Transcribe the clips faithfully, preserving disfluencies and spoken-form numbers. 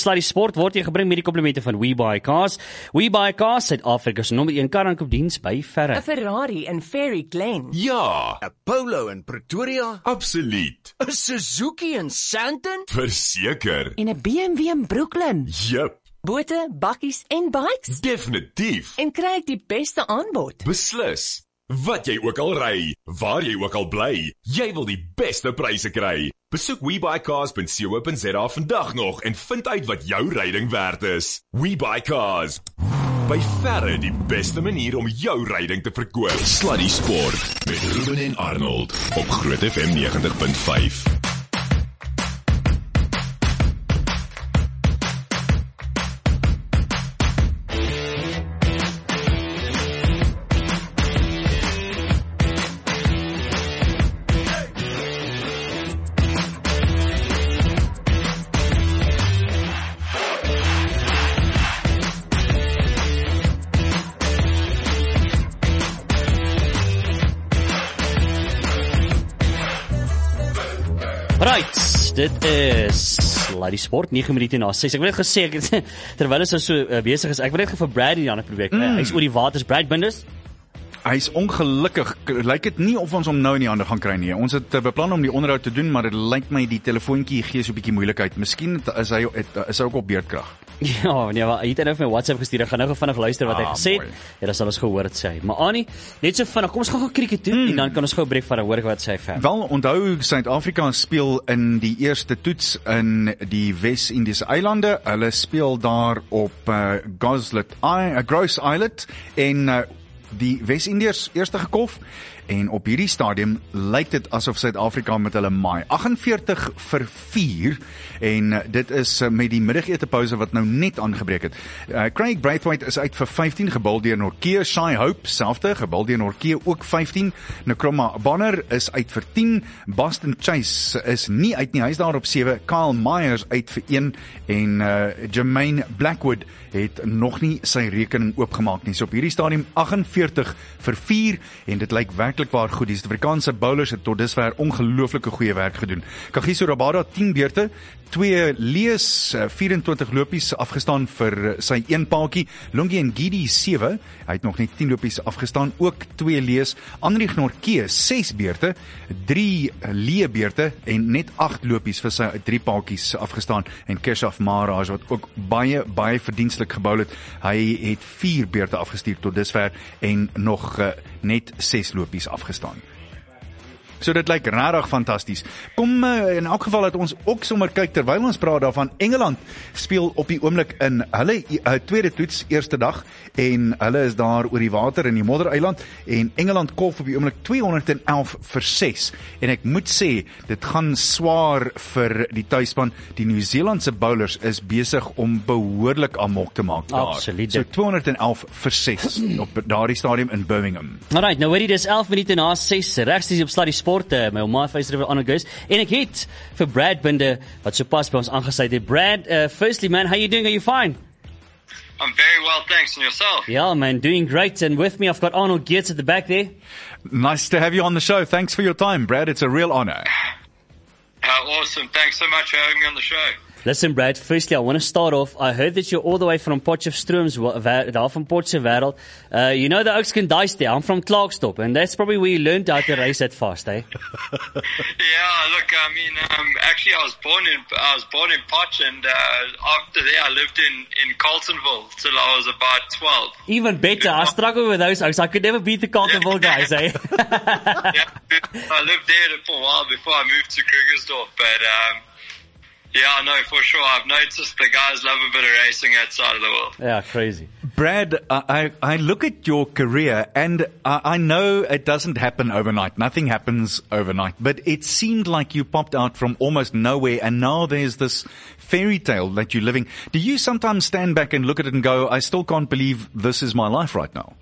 Sluddy Sport word jy gebring met die komplimente van WeBuyCars. WeBuyCars, Suid-Afrika se nommer een kar-aankoopdiens by verre. 'n Ferrari in Fairy Glen. Ja, 'n Polo in Pretoria. absoluut. 'n Suzuki in Sandton. Verseker. En 'n B M W in Brooklyn. Jep, Bote, bakkies en bikes. definitief. En kry ek die beste aanbod. Beslis. Wat jy ook al ry, waar jy ook al bly, jy wil die beste pryse kry. Besoek webuycars punt co punt za vandag nog en vind uit wat jou ryding werd is. WeBuyCars. By verre die beste manier om jou ryding te verkoop. Sluddy Sport met Ruben en Arnold op Groot F M negentig punt vyf. Right, dit is Sluddy Sport, nege minute na ses. Ek wil net gesê, ek het, terwyl ons so uh, besig is, ek wil net vir Brad hier aan probeer. Mm. Hy's oor die waters, Brad Binders. Hy is ongelukkig, lyk dit nie of ons hom nou in die hande gaan kry nie. Ons het uh, beplan om die onderhoud te doen, maar dit lyk my die telefoontjie gee so 'n bietjie moeilikheid. Miskien is hy het, is hy ook op beurtkrag. Ja, nee, maar hy het nou vir my WhatsApp gestuur. Ek gaan nou vinnig luister wat ah, hy gesê het. Ja, dan sal ons gehoor het sê hy. Maar Annie, net so vinnig, kom ons gaan gou krieket toe mm. en dan kan ons gou 'n breek van hoor wat sê hy verder. Wel, onthou Suid-Afrika speel in die eerste toets in die Wes-Indiese eilande. Hulle speel daar op uh, Goslet, uh, Gross Islet en uh, die Wes-Indiërs eerste gekolf en op hierdie stadium lyk dit asof Suid-Afrika met hulle maai. agt en veertig vir vier en dit is met die middagete-pouse wat nou net aangebreek het. Uh, Craig Braithwaite is uit vir vyftien, gebul deur Nortje. Shy Hope, selfde, gebul deur Nortje, ook vyftien. Nkrumah Bonner is uit vir tien. Boston Chase is nie uit nie, hy is daar op sewe. Kyle Myers uit vir een en uh, Jermaine Blackwood het nog nie sy rekening oopgemaak nie. So op hierdie stadium agt en veertig vir vier en dit lyk werklik waar goed. Die Suid-Afrikaanse bowlers het tot dusver ongelooflike goeie werk gedoen. Kagiso Rabada tien beurte, twee lees, vyf en twintig lopies afgestaan vir sy een paadjie. Lungi Ngidi sewe, hy het nog net tien lopies afgestaan, ook twee lees. Anrich Nortje ses beurte, drie lee beurte en net agt lopies vir sy drie paadjies afgestaan. En Keshav Maharaj wat ook baie baie verdienstelik gebou het. Hy het vier beurte afgestuur tot dusver en nog uh, net ses lopies afgestaan. So dit lyk regtig fantasties. Kom uh, in elk geval dat ons ook sommer kyk terwyl ons praat daarvan. Engeland speel op die oomblik in hulle uh, tweede toets eerste dag en hulle is daar oor die water in die Moddereiland en Engeland kolf op die oomblik tweehonderd en elf vir ses. En ek moet sê, dit gaan swaar vir die tuisspan. Die Nieu-Seelandse bowlers is besig om behoorlik amok te maak daar. Absoluut. So tweehonderd en elf vir ses op daardie stadium in Birmingham. Alright, nou weet jy, dis elf minute na ses, regsties op Sluddy Sport. Uh, my oma face river on goes en ek het vir Brad Binder wat sopas by ons aangesluit het. Brad, uh, firstly man, how you doing? Are you fine? I'm very well, thanks, and yourself? Yeah man, doing great, and with me I've got Arnold Geertz at the back there. Nice to have you on the show. Thanks for your time, Brad. It's a real honor. How awesome. Thanks so much for having me on the show. Listen, Brad, firstly, I want to start off. I heard that you're all the way from Potchefstroom's, daar van Potse wêreld. Uh, you know the Oaks can dice there. I'm from Klerksdorp, and that's probably where you learned how to race that fast, eh? Yeah, look, I mean, um, actually, I was born in I was born in Potch, and uh, after that, I lived in in Carltonville till I was about twelve. Even better. I struggle with those Oaks. I could never beat the Carltonville yeah. guys, eh? Yeah, I lived there for a while before I moved to Krugersdorp, but. Um, Yeah, no, for sure. I've noticed the guys love a bit of racing outside of the world. Yeah, crazy. Brad, I, I look at your career and I, I know it doesn't happen overnight. Nothing happens overnight. But it seemed like you popped out from almost nowhere and now there's this fairy tale that you're living. Do you sometimes stand back and look at it and go, I still can't believe this is my life right now?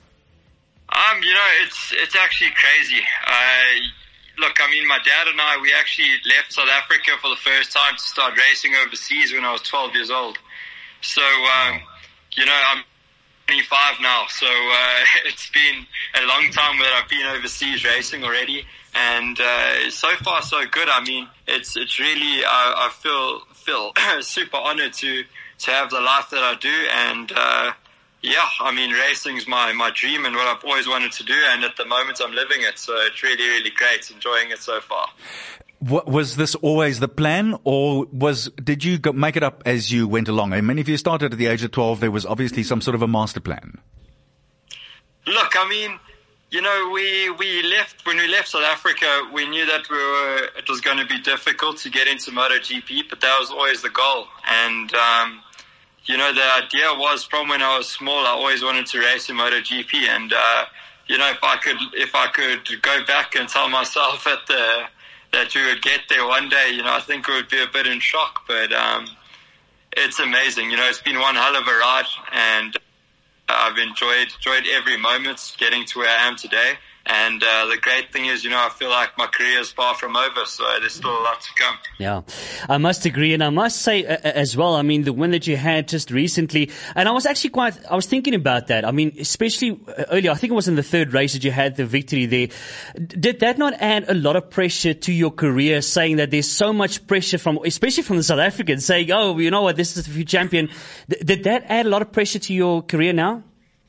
Um, you know, it's it's actually crazy. Uh, Look, I mean, my dad and I, we actually left South Africa for the first time to start racing overseas when I was twelve years old. So, um, you know, I'm twenty-five now, so uh, it's been a long time that I've been overseas racing already, and uh, so far so good. I mean, it's it's really I, I feel feel super honored to to have the life that I do, and uh, yeah, I mean, racing's my my dream and what I've always wanted to do, and at the moment I'm living it, so it's really really great, enjoying it so far. What, was this always the plan, or was did you go, make it up as you went along? I mean, if you started at the age of twelve, there was obviously some sort of a master plan. Look, I mean, you know, we we left when we left South Africa. We knew that we were it was going to be difficult to get into MotoGP, but that was always the goal. And um, you know, the idea was from when I was small, I always wanted to race in MotoGP, and uh, you know, if I could if I could go back and tell myself at the that we would get there one day, you know, I think we would be a bit in shock, but um, it's amazing. You know, it's been one hell of a ride, and I've enjoyed enjoyed every moment getting to where I am today. And uh, the great thing is, you know, I feel like my career is far from over, so there's still a lot to come. Yeah, I must agree. And I must say uh, as well, I mean, the win that you had just recently, and I was actually quite, I was thinking about that. I mean, especially earlier, I think it was in the third race that you had the victory there. Did that not add a lot of pressure to your career, saying that there's so much pressure from, especially from the South Africans, saying, oh, you know what, this is the future champion. Did that add a lot of pressure to your career now?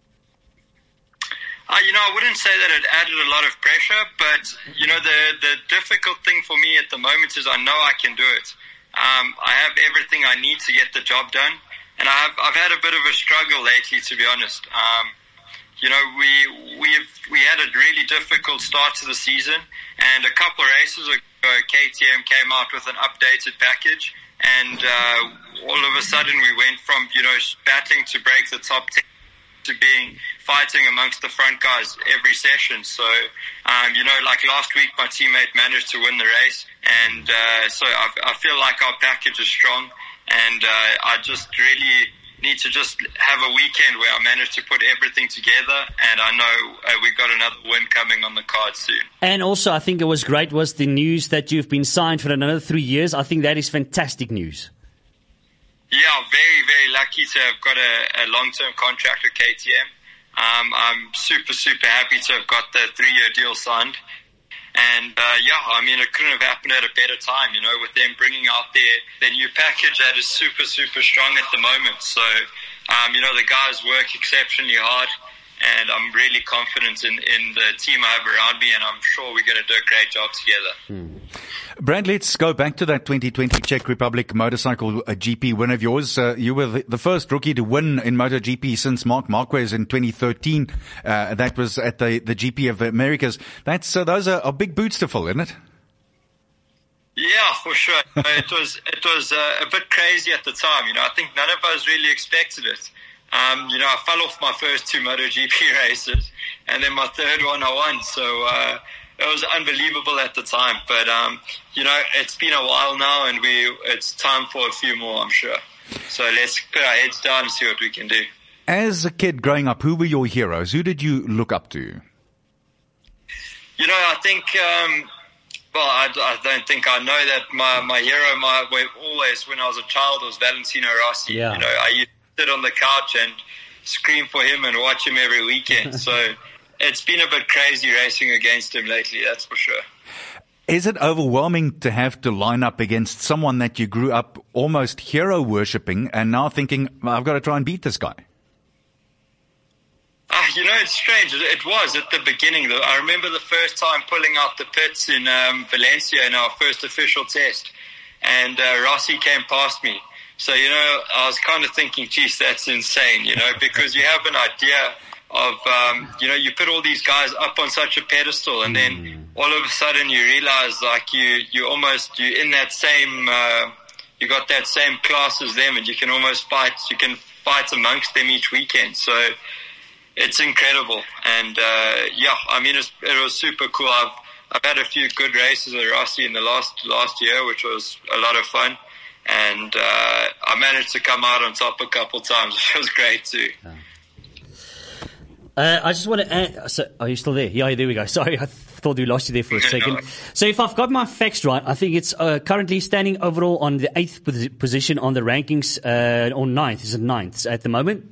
Uh, you know, I wouldn't say that it added a lot of pressure, but, you know, the, the difficult thing for me at the moment is I know I can do it. Um, I have everything I need to get the job done, and I've, I've had a bit of a struggle lately, to be honest. Um, you know, we, we've, we had a really difficult start to the season, and a couple of races ago, K T M came out with an updated package, and, uh, all of a sudden we went from, you know, battling to break the top ten to being fighting amongst the front guys every session. So, um, you know, like last week, my teammate managed to win the race, and uh, so I, I feel like our package is strong, and uh, I just really need to just have a weekend where I manage to put everything together, and I know uh, we've got another win coming on the card soon. And also, I think it was great was the news that you've been signed for another three years. I think that is fantastic news. Yeah, very, very lucky to have got a, a long-term contract with K T M. Um, I'm super, super happy to have got the three-year deal signed. And, uh, yeah, I mean, it couldn't have happened at a better time, you know, with them bringing out their, their new package that is super, super strong at the moment. So, um, you know, the guys work exceptionally hard, and I'm really confident in, in the team I have around me, and I'm sure we're going to do a great job together. Hmm. Brad, let's go back to that twenty twenty Czech Republic motorcycle uh, G P win of yours. Uh, you were the, the first rookie to win in MotoGP since Marc Marquez in twenty thirteen. Uh, that was at the, the G P of the Americas. That's, uh, those are, are big boots to fill, isn't it? Yeah, for sure. it was, it was uh, a bit crazy at the time. You know, I think none of us really expected it. Um, you know, I fell off my first two MotoGP races, and then my third one I won. So, uh, it was unbelievable at the time, but, um, you know, it's been a while now, and we, it's time for a few more, I'm sure. So let's put our heads down and see what we can do. As a kid growing up, who were your heroes? Who did you look up to? You know, I think, um, well, I, I don't think I know that my, my hero, my, always when I was a child was Valentino Rossi. Yeah. You know, I used to sit on the couch and scream for him and watch him every weekend. So, it's been a bit crazy racing against him lately, that's for sure. Is it overwhelming to have to line up against someone that you grew up almost hero worshipping and now thinking, well, I've got to try and beat this guy? Uh, you know, it's strange. It, it was at the beginning, though. I remember the first time pulling out the pits in um, Valencia in our first official test, and uh, Rossi came past me. So, you know, I was kind of thinking, geez, that's insane, you know, because you have an idea of, um, you know, you put all these guys up on such a pedestal, and then all of a sudden you realize like you, you almost, you in that same, uh, you got that same class as them, and you can almost fight, you can fight amongst them each weekend. So it's incredible. And, uh, yeah, I mean, it's, it was super cool. I've, I've had a few good races with Rossi in the last, last year, which was a lot of fun. And, uh, I managed to come out on top a couple times, which was great too. Yeah. Uh, I just want to add, so, are you still there? Yeah, there we go. Sorry, I thought we lost you there for a second. So if I've got my facts right, I think it's uh, currently standing overall on the eighth position on the rankings, uh, or ninth. Is it ninth at the moment?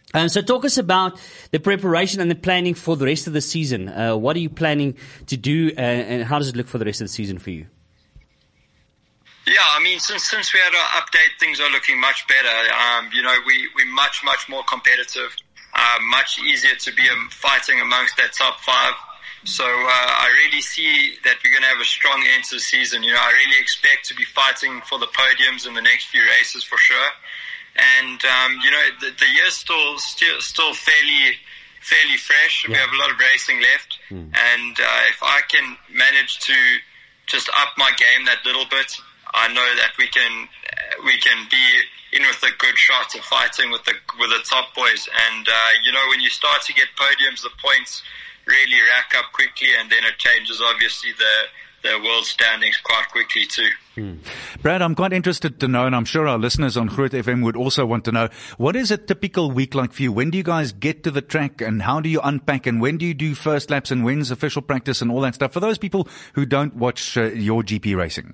And so talk us about the preparation and the planning for the rest of the season. Uh, what are you planning to do, and, and how does it look for the rest of the season for you? Yeah, I mean, since since we had our update, things are looking much better. Um, you know, we, we're much, much more competitive, uh, much easier to be um, fighting amongst that top five. So uh, I really see that we're going to have a strong end to the season. You know, I really expect to be fighting for the podiums in the next few races for sure. And, um, you know, the, the year's still, still, still fairly, fairly fresh. Yeah. We have a lot of racing left. Mm. And, uh, if I can manage to just up my game that little bit, I know that we can, uh, we can be in with a good shot of fighting with the, with the top boys. And, uh, you know, when you start to get podiums, the points really rack up quickly, and then it changes, obviously, the, the world standings quite quickly too. Hmm. Brad, I'm quite interested to know, and I'm sure our listeners on Groot F M would also want to know, what is a typical week like for you? When do you guys get to the track, and how do you unpack, and when do you do first laps, and when's official practice and all that stuff, for those people who don't watch uh, your G P racing?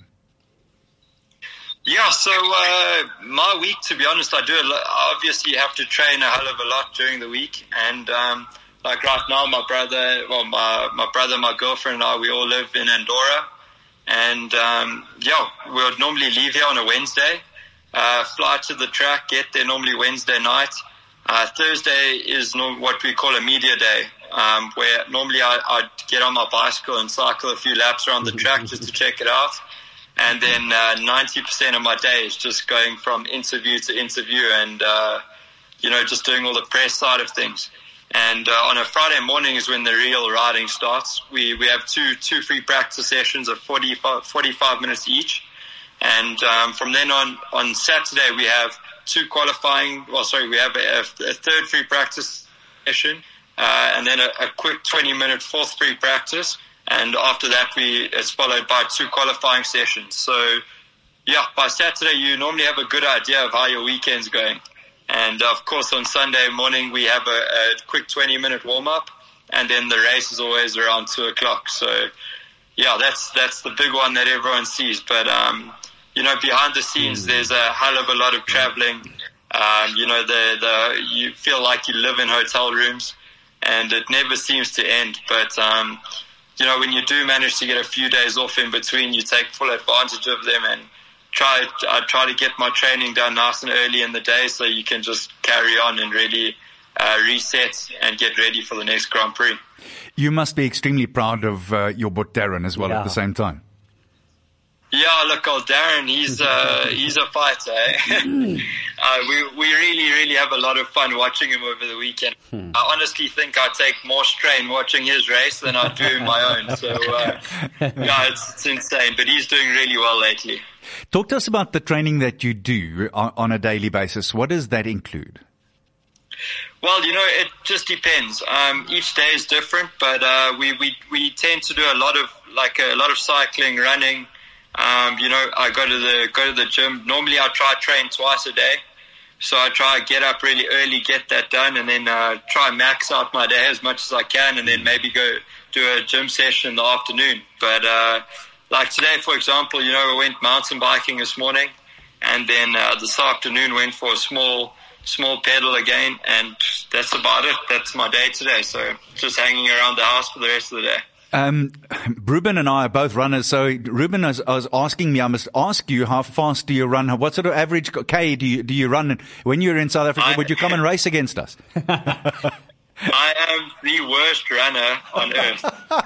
Yeah, so uh my week, to be honest, I do a lot. Obviously, you have to train a hell of a lot during the week, and um like right now, my brother, well, my my brother, my girlfriend and I, we all live in Andorra. And, um, yeah, we'll normally leave here on a Wednesday, uh, fly to the track, get there normally Wednesday night. Uh, Thursday is no, what we call a media day, um, where normally I, I'd get on my bicycle and cycle a few laps around the track just to check it out. And then, uh, ninety percent of my day is just going from interview to interview and, uh, you know, just doing all the press side of things. And, uh, on a Friday morning is when the real riding starts. We, we have two, two free practice sessions of forty-five, forty-five minutes each. And, um, from then on, on Saturday we have two qualifying, well, sorry, we have a, a third free practice session, uh, and then a, a quick twenty minute fourth free practice. And after that we, it's followed by two qualifying sessions. So, yeah, by Saturday you normally have a good idea of how your weekend's going. And of course on Sunday morning we have a, a quick twenty minute warm up, and then the race is always around two o'clock. So yeah, that's, that's the big one that everyone sees. But, um, you know, behind the scenes there's a hell of a lot of traveling. Um, you know, the, the, you feel like you live in hotel rooms, and it never seems to end. But, um, you know, when you do manage to get a few days off in between, you take full advantage of them, and Try, I try to get my training done nice and early in the day so you can just carry on and really uh, reset and get ready for the next Grand Prix. You must be extremely proud of uh, your boy Darren as well, yeah, at the same time. Yeah, look, old Darren, he's uh, he's a fighter. Eh? uh, we we really really have a lot of fun watching him over the weekend. Hmm. I honestly think I take more strain watching his race than I do my own. So uh, yeah, it's, it's insane. But he's doing really well lately. Talk to us about the training that you do on, on a daily basis. What does that include? Well, you know, it just depends. Um, each day is different, but uh, we we we tend to do a lot of like a lot of cycling, running. Um, you know, I go to the, go to the gym. Normally I try to train twice a day. So I try to get up really early, get that done, and then, uh, try and max out my day as much as I can, and then maybe go do a gym session in the afternoon. But, uh, like today, for example, you know, I went mountain biking this morning, and then, uh, this afternoon went for a small, small pedal again, and that's about it. That's my day today. So just hanging around the house for the rest of the day. Um, Ruben and I are both runners. So Ruben was, was asking me, I must ask you, how fast do you run? What sort of average K do you, do you run? When you're in South Africa, I, would you come and race against us? I am the worst runner on earth.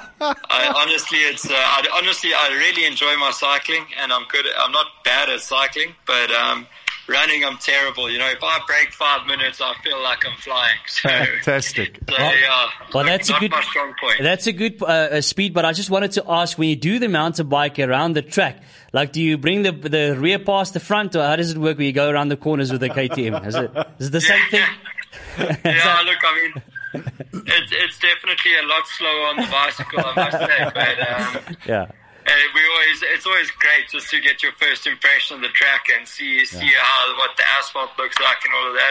I honestly, it's, uh, I, honestly, I really enjoy my cycling, and I'm good. I'm not bad at cycling, but, um, running, I'm terrible. You know, if I break five minutes, I feel like I'm flying. So, fantastic. So, well, yeah, well, that's not a good, my strong point. That's a good uh, speed, but I just wanted to ask, when you do the mountain bike around the track, like, do you bring the the rear past the front, or how does it work when you go around the corners with the K T M? Is it, is it the same thing? Yeah, that- look, I mean, it's, it's definitely a lot slower on the bicycle, I must say, but, um, yeah. Uh, we always, it's always great just to get your first impression of the track and see, see yeah. how, what the asphalt looks like and all of that.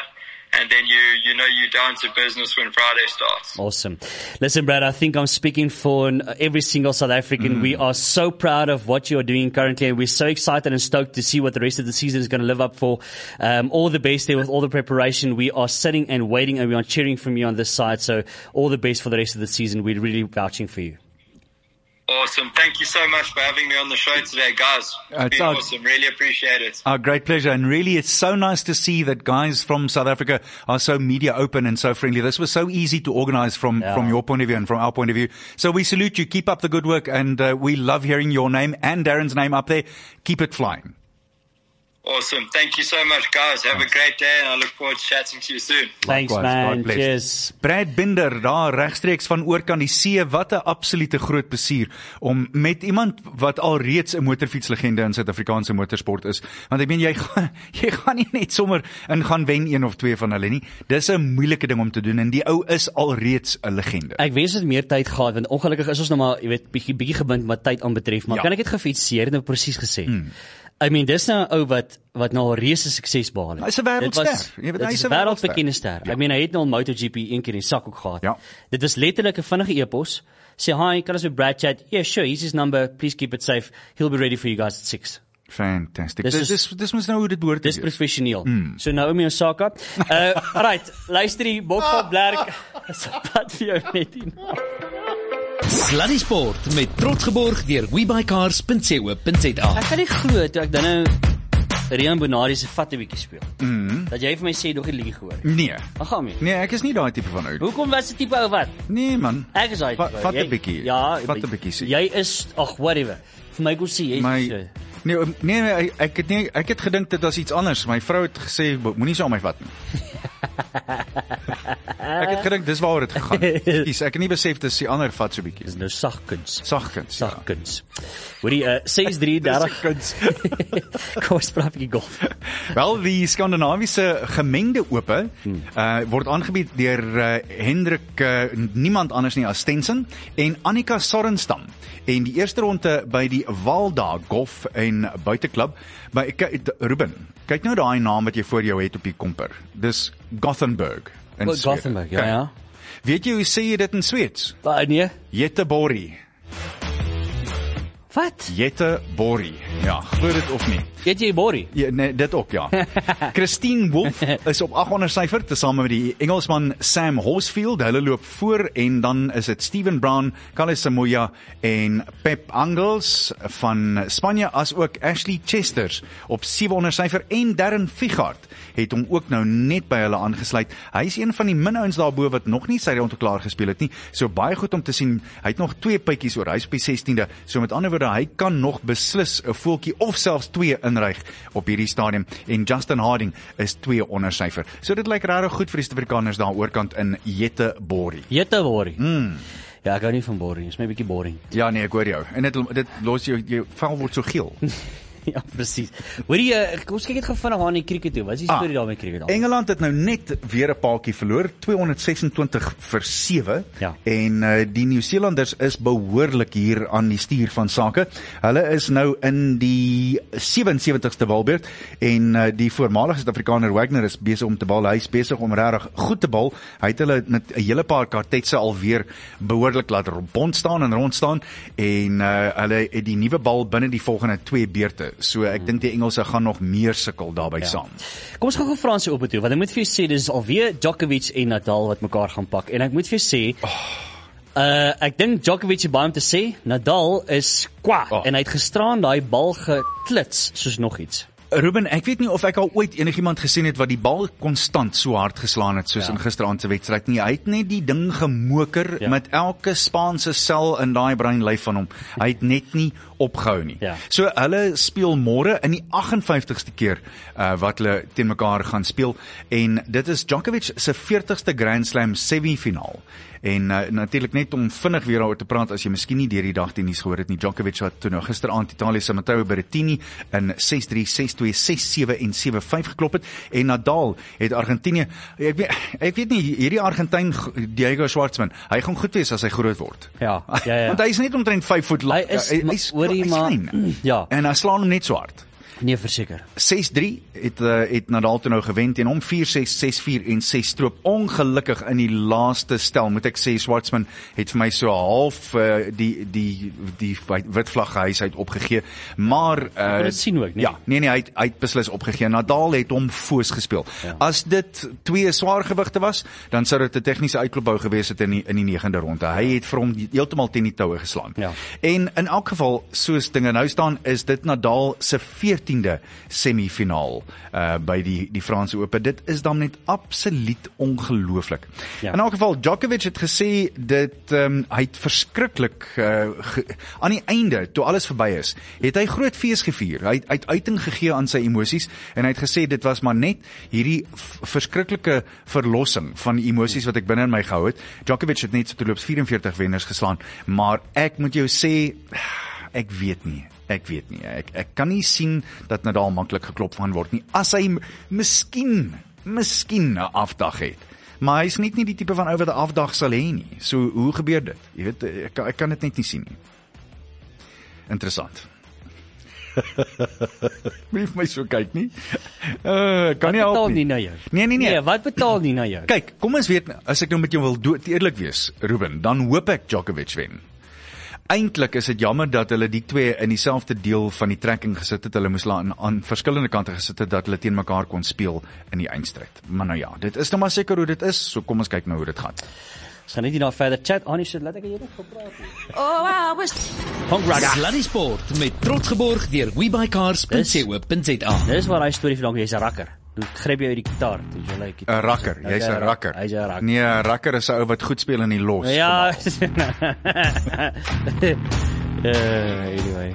and then you, you know you're down to business when Friday starts. Awesome. Listen, Brad, I think I'm speaking for every single South African. Mm. We are so proud of what you are doing currently, and we're so excited and stoked to see what the rest of the season is going to live up for. Um, all the best there with all the preparation. We are sitting and waiting, and we are cheering from you on this side. So all the best for the rest of the season. We're really vouching for you. Awesome. Thank you so much for having me on the show today, guys. It's Uh, it's been our- awesome. Really appreciate it. Our great pleasure. And really, it's so nice to see that guys from South Africa are so media open and so friendly. This was so easy to organize from, Yeah. from your point of view and from our point of view. So we salute you. Keep up the good work. And uh, we love hearing your name and Darren's name up there. Keep it flying. Awesome. Thank you so much, guys. Have a great day, and I look forward to chatting to you soon. Thanks, Likewise. man. God bless. Cheers. Brad Binder, daar regstreeks van oorkant die see, wat 'n absolute groot plesier om met iemand wat al reeds 'n motorfietslegende in Suid-Afrikaanse motorsport is. Want ek meen jy gaan jy gaan nie net sommer in gaan wen een of twee van hulle nie. Dis 'n moeilike ding om te doen en die ou is al reeds 'n legende. Ek wens dit meer tyd gehad, want ongelukkig is ons nou maar, jy weet, bietjie bietjie gebind wat tyd aanbetref, maar Ja. kan ek dit gefitseer en nou presies gesê. Hmm. I mean, dis nou 'n ou wat wat nou 'n reuse sukses behaal het. Hy is 'n Dit wêreldster. was- Jy weet, dit hy is is 'n 'n wêreldbekende ster. Ja. I mean, hy het nou al MotoGP een keer in die sak ook gehad. Ja. Dit was letterlik 'n vinnige e-pos. Sê, "Hi, kan ons met Brad chat?" Yeah, sure. Here's his number. Please keep it safe. He'll be ready for you guys at six. Fantastic. Dis Dis is- dis dis mos nou hoe dit behoort te Dis wees. professioneel. Mm. So Naomi Osaka. Uh, right, luister die Bokval Blerk. Wat vir jou net hier. Sluddy Sport met trots geborg deur webuycars punt co punt za. Ek kan nie glo toe ek dan nou Rian Bonari se vat 'n bietjie speel. Mm. Dat jy vir my sê nog nie liedjie gehoor het. Nee. Ag gaan mee. Nee, ek is nie daai tipe van ou. Hoekom was dit tipe ou wat? Nee man. Ek is daai Va- tipe. vat Jy- 'n bietjie. Ja, Vat 'n bietjie sê. Jy is ag whatever. Vir my kom sê jy My is so. nee, nee, nee, ek het nie ek het gedink dit was iets anders. My vrou het gesê moenie so aan my vat nie. Ek het gedink dis waaroor dit gegaan het. Kies, ek het nie besef dis die ander vat so bietjie. Dis nou sagkuns. Sagkuns. Ja. Sagkuns. Hoorie, uh ses drie dertig. Kuns. Kom ons praat 'n bietjie golf. Wel, die Skandinawiese gemengde ope uh, word aangebied deur uh, Hendrik uh, niemand anders nie as Stenson en Annika Sorenstam. En die eerste ronde by die Walda Golf en Buiteklub by kyk, Ruben. Kyk nou daai naam wat jy voor jou het op die komper. Dis Gothenburg in Oh, Swede. Gothenburg, ja, Kyk. ja. Weet jy hoe sê jy dit in Sweeds? Baie nee. Göteborg. Wat? Göteborg. Ja, glo dit of nie. Eet jy Borrie? Ja, nee, dit ook ja. Christine Wolf is op agthonderd syfer tesame met die Engelsman Sam Horsfield. Hulle loop voor en dan is dit Steven Brown, Kalle Samoya en Pep Angels van Spanje, as ook Ashley Chesters op sewehonderd syfer en Darren Figart het hom ook nou net by hulle aangesluit. Hy is een van die min ouens daarbo wat nog nie sy rond klaar gespeel het nie. So baie goed om te sien. Hy het nog twee puitjies oor. Hy is op die sestiende. So met ander woorde, hy kan nog beslis 'n voeltjie of selfs twee inryg op hierdie stadium. En Justin Harding is twee onder syfer. So dit lyk regtig goed vir die Suid-Afrikaners daar oorkant in Göteborg. Göteborg. Mm. Ja, ek hou nie van Borrie. Dit is my bietjie boring. Ja nee, ek hoor jou. En dit dit los jou jou vel word so geel. Ja, presies. Hoorie, uh, kom ons kyk net gou vinnig aan die cricket toe. Wat is die storie daar met cricket? Al? Engeland het nou net weer 'n paadjie verloor, tweehonderd sesentwintig vir sewe. Ja. En uh, die Nieu-Seelanders is behoorlik hier aan die stuur van sake. Hulle is nou in die sewensewentigste balbeurt en uh, die voormalige Suid-Afrikaner Wagner is besig om te bal. Hy is besig om regtig goed te bal. Hy het hulle met 'n hele paar kartetse alweer behoorlik laat rond staan en rond staan en uh, hulle het die nuwe bal binne die volgende twee beurte. So ek dink die Engelse gaan nog meer sukkel daarbey Ja. saam. Kom ons gaan gou Franse op toe, want ek moet vir jou sê dis alweer Djokovic en Nadal wat mekaar gaan pak en ek moet vir jou sê uh ek dink Djokovic het baie om te sê, Nadal is kwa Oh. en hy het gisteraan daai bal geklits soos nog iets. Ruben, ek weet nie of ek al ooit enigiemand gesien het wat die bal konstant so hard geslaan het soos Ja. in gisteraand se wedstryd nie. Hy het net die ding gemoker Ja. met elke Spaanse sel in daai breinlyf van hom. Hy het net nie opgehou nie. Ja. So hulle speel môre in die agt en vyftigste keer uh, wat hulle teen mekaar gaan speel en dit is Djokovic se veertigste Grand Slam semifinaal. En uh, natuurlik net om vinnig weer daaroor te praat as jy miskien nie deur die dag die nuus gehoor het nie. Djokovic wat toe nou gisteraand Italië se Matteo Berrettini in ses drie, ses twee, ses sewe en sewe vyf geklop het en Nadal het Argentinië ek weet ek weet nie hierdie Argentyn Diego Schwartzman, hy gaan goed wees as hy groot word. Ja, ja, ja. Want hy is net omtrent vyf voet lank. Hy is- hy, maar- hy's hoorie, hy's maar- klein. ja. En hy slaan hom net so hard. Nee, verseker. ses drie het, uh, het Nadal toe nou gewen teen hom, vier ses, ses vier en ses stroop. Ongelukkig in die laaste stel, moet ek sê, Schwartzman het vir my so half uh, die, die, die wit vlag huis uit opgegee, maar uh, Kon dit sien ook, nie? Ja, nee nee, hy het, hy het beslis opgegee. Nadal het hom foos gespeel. Ja. As dit twee swaargewigte was, dan sou dit 'n tegniese uitklopbou gewees het in die, in die negende ronde. Hy het vir hom heeltemal teen die toue geslaan. Ja. En in elk geval, soos dinge nou staan, is dit Nadal se veertiende semifinaal uh, by die, die Franse Ope. Dit is dan net absoluut ongelooflik. Ja. In elk geval, Djokovic het gesê, dit, um, hy het verskriklik, uh, ge, aan die einde, toe alles verby is, het hy groot fees gevier. Hy, hy het uiting gegee aan sy emosies, en hy het gesê, dit was maar net hierdie verskriklike verlossing van die emosies wat ek binne in my gehou het. Djokovic het net so terloops vyf-en-veertig wenners geslaan, maar ek moet jou sê, ek weet nie, ek weet nie, ek, ek kan nie sien dat Nadal maklik geklop van word nie, as hy miskien, miskien 'n afdag het. Maar hy is net nie die tipe van ou wat 'n afdag sal hê nie. So, hoe gebeur dit? Jy weet, ek, ek kan dit net nie sien nie. Interessant. Brief my so kyk nie. Uh, kan nie help nie. Wat betaal nie na jou? Nee, nee, nee. Nee, wat betaal nie na jou? Kyk, kom ons weet, as ek nou met jou wil dood eerlik wees, Ruben, dan hoop ek Djokovic wen. Eintlik is dit jammer dat hulle die twee in dieselfde deel van die trekking gesit het. Hulle moes aan, aan verskillende kante gesit het, dat hulle teen mekaar kon speel in die eindstryd. Maar nou ja, dit is nou maar seker hoe dit is, so kom ons kyk nou hoe dit gaan. Ons gaan net hierna verder chat. Annie, so laat ek jy nog gepraat nie. Oh, I was... Congrats. Sluddy Sport met trots geborg deur webuy-cars punt co punt za. Dis waar hy storie vandag, jy's 'n rakker. Toe gryp jy uit die gitaar. Toe jy like 'n rakker, jy's 'n rakker. Hy's 'n rakker. Nee, 'n rakker is 'n ou wat goed speel in die los. Ja. uh, anyway.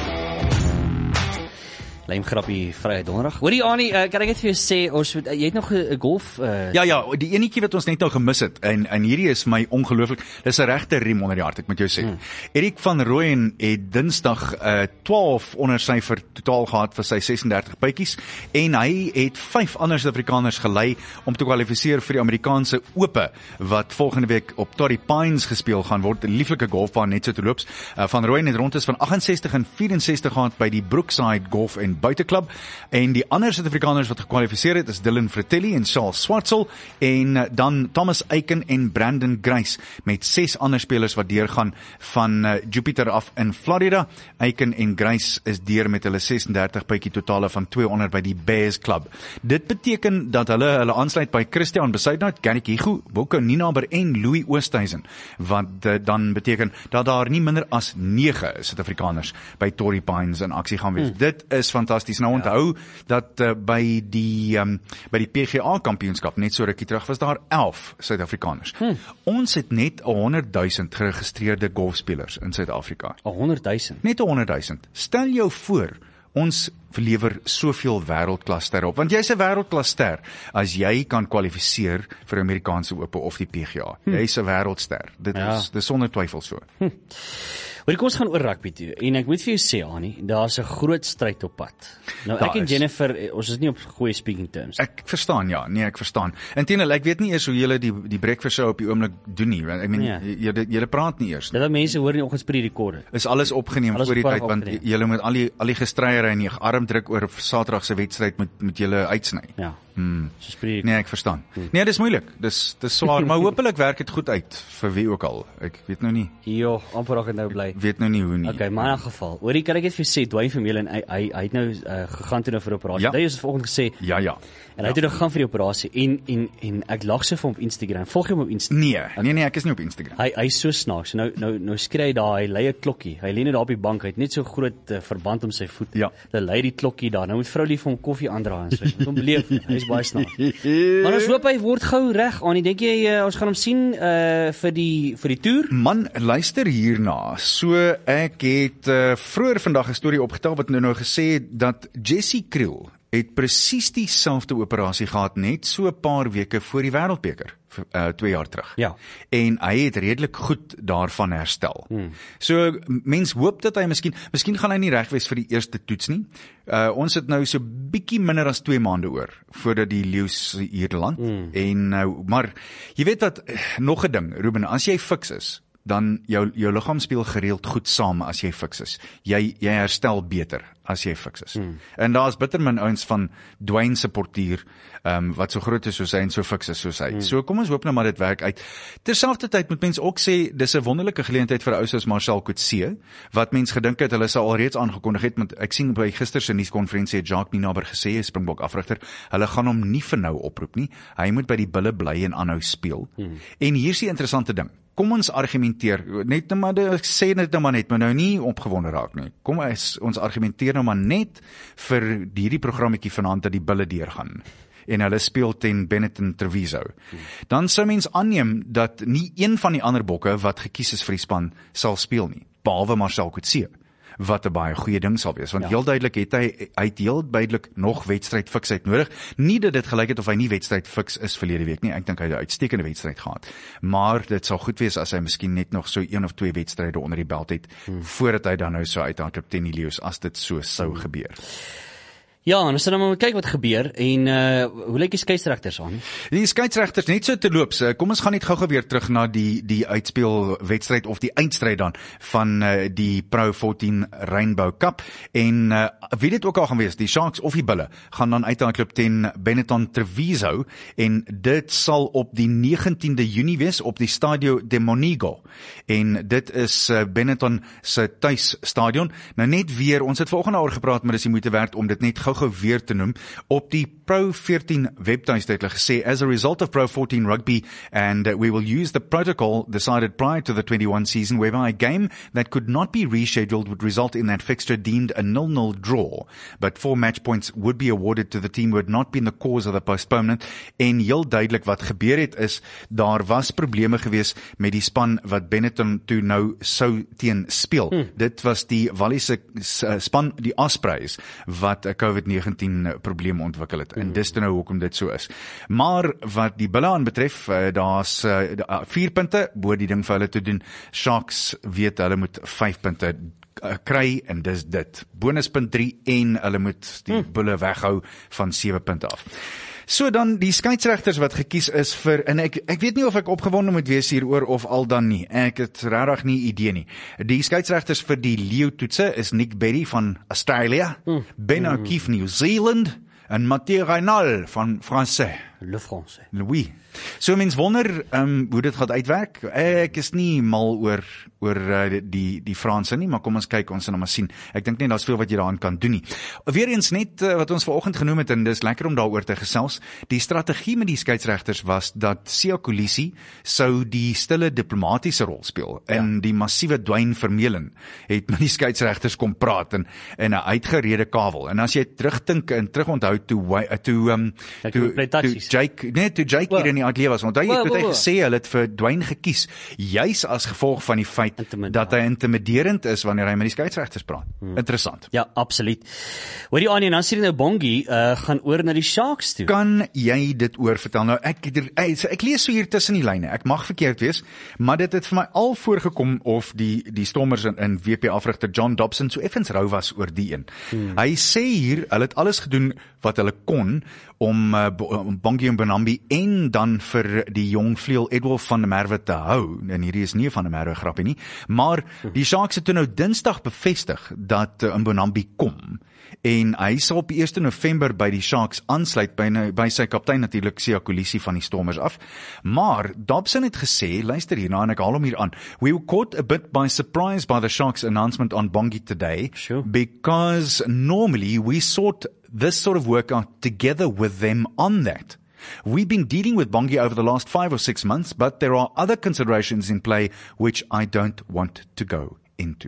Lijmgrappie Vryheid Donderdag. Hoorie Annie, uh, kan ek net vir jou sê, ons, uh, jy het nog 'n golf... Uh... Ja, ja, die enetjie wat ons net nou gemis het, en, en hierdie is my ongelooflik, dis 'n regte riem onder die hart, ek moet jou sê. Hmm. Erik van Rooyen het Dinsdag uh, twaalf onder syfer totaal gehad vir sy ses-en-dertig bytjies, en hy het vyf ander Suid-Afrikaners gelei om te kwalifiseer vir die Amerikaanse Ope, wat volgende week op Torrey Pines gespeel gaan word, 'n lieflike golfbaan net so te loops. Uh, van Rooyen het rondes van agt-en-sestig en vyf-en-sestig gehad by die Brookside Golf en Buiteklub, en die ander Suid-Afrikaners wat gekwalifiseer het is Dylan Fratelli en Charles Swartsel, en dan Thomas Eiken en Brandon Grace, met ses ander spelers wat deurgaan van uh, Jupiter af in Florida. Eiken en Grace is deur met hulle ses-en-dertig bytjie totale van tweehonderd by die Bears Club. Dit beteken dat hulle hulle aansluit by Christian Besuidnout, Garrick Higgo, Wilco Nienaber en Louis Oosthuizen, wat uh, dan beteken dat daar nie minder as nege Suid-Afrikaners by Torrey Pines in aksie gaan wees. Hmm. Dit is fantasties. Nou onthou ja. dat uh, by die um, by die P G A kampioenskap net so rukkie terug was daar elf Suid-Afrikaners. Hmm. Ons het net honderd duisend geregistreerde golfspelers in Suid-Afrika. honderd duisend? Net honderd duisend. Stel jou voor, ons verlewer soveel wêreldklassterre op, want jy's 'n wêreldklasster as jy kan kwalifiseer vir Amerikaanse Ope of die P G A. Hmm. Jy's 'n wêreldster. Dit ja. is dis sonder twyfel so. Hm. Hoorie, kom ons gaan oor rugby toe, en ek moet vir jou sê, Annie, daar's 'n groot stryd op pad. Nou, ek en Jennifer, ons is nie op goeie speaking terms. Ek verstaan, ja, nee, ek verstaan. Inteendeel, ek weet nie eers hoe julle die, die breakfast show op die oomblik doen nie, want ek meen, ja. julle, julle praat nie eers. Dit wat mense hoor in die oggendsprie rekorde. Is alles opgeneem alles voor die tyd, want julle moet al die, al die gestryery en die armdruk oor Saterdag se wedstryd met, met julle uitsny. Ja. Hmm. Nee, ek verstaan. Hmm. Nee, dis moeilik. Dis dis swaar, maar hopelik werk dit goed uit vir wie ook al. Ek weet nou nie. Jo, amper raak dit nou bly. Ek weet nou nie hoe nie. Okay, maar in 'n geval. Hoorie, kan ek net vir sê, Dwayne Vermeulen, hy hy hy het nou uh, gegaan toe nou vir 'n operasie. Ja. Hy het vanoggend gesê. Ja, ja. En hy het ja. nou gegaan vir die operasie en en en ek lag so vir hom op Instagram. Volg hom op Instagram. Nee, okay. nee nee, ek is nie op Instagram. Hy hy is so snaaks. Nou nou nou skree hy daar, hy lê 'n klokkie. Hy lê net daar op die bank. Hy het net so groot uh, verband om sy voet. Ja. Hy lê die klokkie daar. Nou moet vrou lief hom koffie aandra en so. Moet hom beleef. Hy is baie snaaks. Maar ons hoop hy word gou reg. Annie, dink jy uh, ons gaan hom sien uh, vir die vir die toer? Man, luister hierna. So ek het uh, vroeër vandag 'n storie opgetel wat nou nou gesê het dat Jesse Kriel het presies dieselfde operasie gehad net so 'n paar weke voor die Wêreldbeker, uh, twee jaar terug. Ja. En hy het redelik goed daarvan herstel. Hmm. So mens hoop dat hy miskien miskien gaan hy nie reg wees vir die eerste toets nie. Uh, ons het nou so bietjie minder as twee maande oor voordat die leeu's hier land. Hmm. En nou, maar jy weet dat nog 'n ding, Ruben, as jy fiks is, dan jou jou liggaam speel gereeld goed saam as jy fiks is. Jy jy herstel beter as jy fiks is. Hmm. En daar's bitter min ouens van Dwayne se portier um, wat so groot is soos hy en so fiks is soos hy. Hmm. So kom ons hoop nou maar dit werk uit. Terselfdertyd moet mens ook sê dis 'n wonderlike geleentheid vir 'n ou soos Marcel Coetzee, wat mens gedink het hulle sou alreeds aangekondig het, want ek sien by gister se nuuskonferensie het Jacques Minaber gesê, Springbok afrigter, hulle gaan hom nie vir nou oproep nie. Hy moet by die Bulle bly en aanhou speel. Hmm. En hier's die interessante ding. Kom ons argumenteer, net nou maar, ek sê net nou maar net, maar nou nie opgewonde raak nie. Kom ons, ons argumenteer nou maar net vir hierdie programmetjie vanaand dat die Bulle deurgaan. En hulle speel ten Benetton Treviso. Hmm. Dan sou mens aanneem dat nie een van die ander bokke wat gekies is vir die span sal speel nie, behalwe Marcel Coetzee, wat 'n baie goeie ding sal wees, want ja. heel duidelik het hy, hy het heel duidelik nog wedstryd fiksheid nodig, nie dat dit gelyk het of hy nie wedstryd fiks is verlede week nie, ek dink hy het 'n uitstekende wedstryd gehad, maar dit sal goed wees as hy miskien net nog so een of twee wedstryde onder die belt het, hmm. voordat hy dan nou so uithardloop teen die Leeu's, as dit so sou hmm. gebeur. Ja, en as ons dan maar kyk wat gebeur, en uh, hoe lyk die skeieregters aan? Die skeieregters net so te loops, kom ons gaan net gou-gou weer terug na die die uitspeel-wedstryd of die eindstryd dan van uh, die Pro fourteen Rainbow Cup, en uh, wie dit ook al gaan wees, die Sharks of die Bulle, gaan dan uithardloop teen Benetton Treviso, en dit sal op die negentiende Junie wees, op die Stadio de Monego, en dit is uh, Benetton se tuisstadion. Nou net weer, ons het vanoggend daaroor gepraat, maar dis die moeite werd om dit net gou gou weer te noem. Op die Pro fourteen webtuiste het hulle gesê, as a result of Pro fourteen rugby, and uh, we will use the protocol decided prior to the twenty-one season, whereby a game that could not be rescheduled would result in that fixture deemed a nil-nil draw, but four match points would be awarded to the team who had not been the cause of the postponement. En heel duidelik wat gebeur het is, daar was probleme gewees met die span wat Benetton toe nou sou teen speel. Hmm. Dit was die Walliese span, die Ospreys, wat 'n COVID nineteen probleem ontwikkel het. En dis nou hoekom dit so is. Maar wat die Bulle aan betref, daar's vier punte bo die ding vir hulle te doen. Sharks weet hulle moet vyf punte kry, en dis dit. Bonuspunt drie, en hulle moet die hmm. Bulle weghou van sewe punte af. So dan die skeieregters wat gekies is vir, en ek ek weet nie of ek opgewonde moet wees hieroor of al dan nie. Ek het regtig nie idee nie. Die skeieregters vir die Leo toetse is Nick Berry van Australia, hmm. Ben O'Keefe New Zealand en Mathieu Raynal van Francais. Le Français. Oui. So mens wonder um, hoe dit gaan uitwerk. Ek is nie mal oor oor uh, die die Franse nie, maar kom ons kyk, ons gaan maar sien. Ek dink nie daar's veel wat jy daaraan kan doen nie. Weereens net uh, wat ons vanoggend genoem het, en dis lekker om daaroor te gesels. Die strategie met die skeieregters was dat Siya Kolisi sou die stille diplomatisiese rol speel. Ja. En die massiewe Dwayne Vermeulen het met die skeieregters kom praat in in 'n uitgerede kawel. En as jy terugdink en terugonthou toe toe um, toe, toe Jake, nee, toe Jake well, hier in die atelier was, want hy well, het well, gesê hulle het vir Dwayne gekies, juis as gevolg van die feit dat hy intimiderend is wanneer hy met die skeieregters praat. Hmm. Interessant. Ja, absoluut. Hoor die Annie, en dan sê nou Bongie uh, gaan oor na die Sharks toe. Kan jy dit oor vertel? Nou ek ek, ek lees so hier tussen die lyne. Ek mag verkeerd wees, maar dit het vir my al voorgekom of die die Stormers in, in W P afrigter John Dobson so effens rou was oor die een. Hmm. Hy sê hier, hulle het alles gedoen wat hulle kon om uh, Bongie en Mbonambi en dan vir die jong vleuel Edward van der Merwe te hou. En hierdie is nie van der Merwe grappie nie, maar die Sharks het toe nou Dinsdag bevestig dat uh, Mbonambi kom. En hy sal op eerste November by die Sharks aansluit, by, by sy kaptein natuurlik Siya Kolisi van die Stormers af. Maar Dobson het gesê, luister hierna en ek haal hom hier aan, we were caught a bit by surprise by the Sharks announcement on Bongie today, sure. because normally we sort this sort of work out together with them on that. We've been dealing with Bongie over the last five or six months, but there are other considerations in play which I don't want to go into.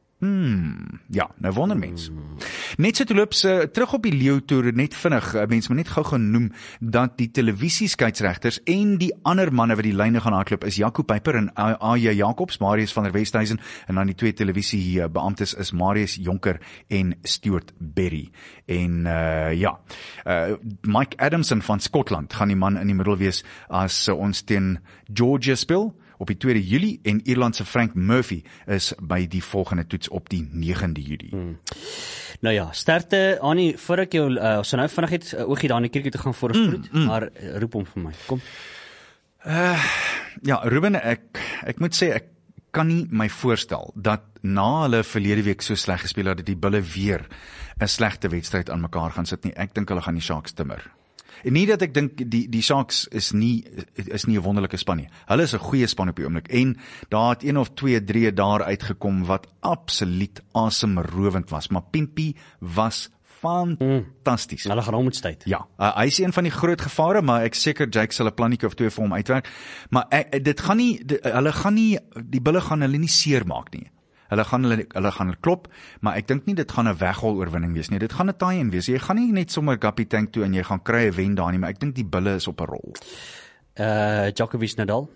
Hmm, ja, nou wonder mens. Hmm. Net so te loops, uh, terug op die Leo toer, net vinnig, uh, mens moet net gou genoem, dat die televisieskeieregters en die ander manne wat die lyne gaan hardloop, is Jaco Peyper en A J Jacobs, Marius van der Westhuizen, en dan die twee televisiebeamptes is Marius Jonker en Stuart Berry. En uh, ja, uh, Mike Adamson van Skotland gaan die man in die middel wees as uh, ons teen Georgia speel op die tweede Julie, en Ierlandse Frank Murphy is by die volgende toets op die negende Julie. Hmm. Nou ja, sterkte, Annie, voor ek jou, uh, so nou vinnig het, uh, oogie daar in die kerkie te gaan voor ons groet, mm, mm. maar uh, roep hom vir my, kom. Uh, ja, Ruben, ek, ek moet sê, ek kan nie my voorstel dat na hulle verlede week so sleg gespeel het, dat die Bulle weer 'n slegte wedstryd aan mekaar gaan sit nie. Ek dink hulle gaan die Sharks timmer. En nie dat ek dink die die Sharks is nie is nie 'n wonderlike span nie. Hulle is 'n goeie span op die oomblik en daar het een of twee drie daar uitgekom wat absoluut asemrowend was, maar Pimpie was fantasties. Hulle gaan hom moet tyd. Ja, uh, hy is een van die groot gevare, maar ek seker Jake sal 'n plannetjie of twee vir hom uitwerk. Maar ek, dit gaan nie die, hulle gaan nie die Bulle gaan hulle nie seermaak nie. Hulle gaan hulle hulle gaan klop, maar ek dink nie dit gaan 'n weghol oorwinning wees nie. Dit gaan 'n tie-in wees. Jy gaan nie net sommer Guppy tank toe en jy gaan kry 'n wen daar nie, maar ek dink die Bulle is op 'n rol. Uh Djokovic Nadal.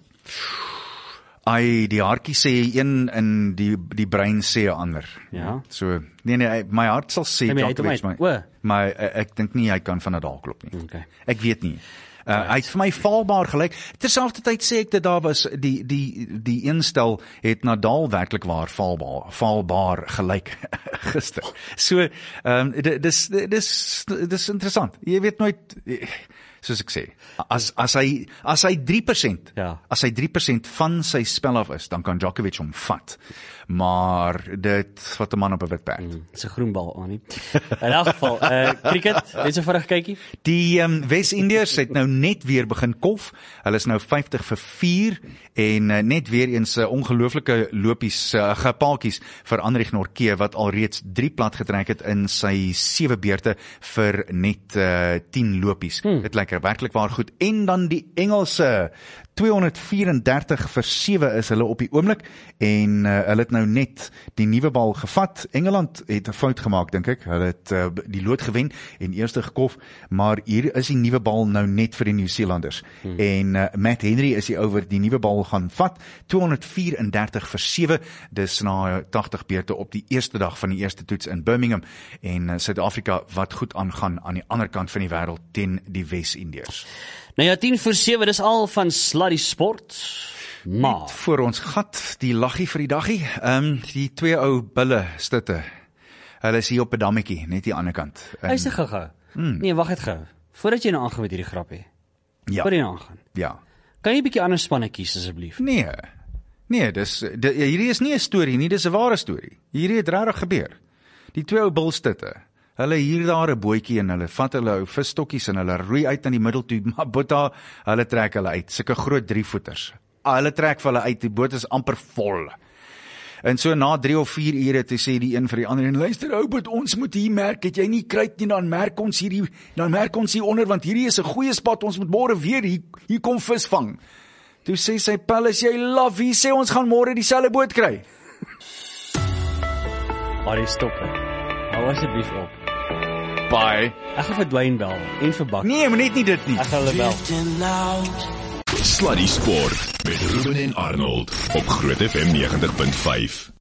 Ai, die hartjie sê een in die die brein sê 'n ander. Ja. So nee nee, my hart sal sê Nee, Djokovic, maar, o. maar uh, ek dink nie hy kan van Nadal klop nie. Okay. Ek weet nie. Uh, hy het vir my valbaar gelyk. Terselfdertyd sê ek dat daar was die die die eenstel het Nadal werklik waar valbaar valbaar gelyk gister. So ehm um, dis dis dis interessant. Jy weet nooit, soos ek sê, as as hy as hy drie persent ja. as hy drie persent van sy spel af is, dan kan Djokovic hom vat. Maar dit vat 'n man op 'n wit perd. Mm, dis 'n groen bal aan nie. In elk geval, uh cricket, net so vinnig kykie. Die um, Wes-Indiërs het nou net weer begin kolf. Hulle is nou vyftig vir vier en uh, net weer eens 'n uh, ongelooflike lopies, uh, gepaadjies vir Anrich Nortje wat alreeds drie plat getrek het in sy sewe beurte vir net uh, tien lopies. Hmm. Dit lyk werklik waar goed. En dan die Engelse tweehonderdvierendertig vir sewe is hulle op die oomblik en uh, hulle het nou net die nuwe bal gevat. Engeland het 'n fout gemaak, dink ek. Hulle het uh, die lood gewen en eerste gekof, maar hier is die nuwe bal nou net vir die Nieu-Seelanders. Hmm. En uh, Matt Henry is die ou wat die nuwe bal gaan vat. tweehonderdvierendertig vir sewe, dis na tagtig beurte op die eerste dag van die eerste toets in Birmingham en uh, Suid-Afrika wat goed aangaan aan die ander kant van die wêreld teen die Wes-Indiërs. Nou ja, tien voor sewe, dis al van Sluddy Sport. Maar voor ons gat, die laggie vir die daggie, um, die twee ou bulle stutte, hulle is hier op 'n dammetjie, net die ander kant. Hy is gou-gou. Hmm. Nee, wag net gou. Voordat jy nou aangaan met hierdie grappie. Ja. Voordat jy nou aangaan. Ja. Kan jy 'n bietjie ander spanne kies asseblief? Nee. Nee, dis die, hierdie is nie 'n storie nie, dis 'n ware storie. Hierdie het regtig gebeur. Die twee ou bulstutte, hulle hier daar 'n bootjie en hulle vat hulle ou visstokkies en hulle roei uit aan die middel toe, maar botta, hulle trek hulle uit, sulke groot drievoeters. Hulle trek vir hulle uit, die boot is amper vol. En so na drie of vier ure te sê die een vir die ander, en luister ou boot, ons moet hier merk, het jy nie kruit nie, dan merk ons hierdie, dan merk ons hier onder, want hierdie is 'n goeie spot, ons moet môre weer hier, hier kom vis vang. Toe sê sy pel, as jy laf, wie sê ons gaan môre dieselfde boot kry? Maar jy stop het. Hou asseblief op. Bye. Ek gaan vir Dwayne bel en vir Bak. Nee, maar net nie dit nie. Ek gaan hulle bel. Sluddy Sport met Ruben en Arnold op Groot F M negentig punt vyf.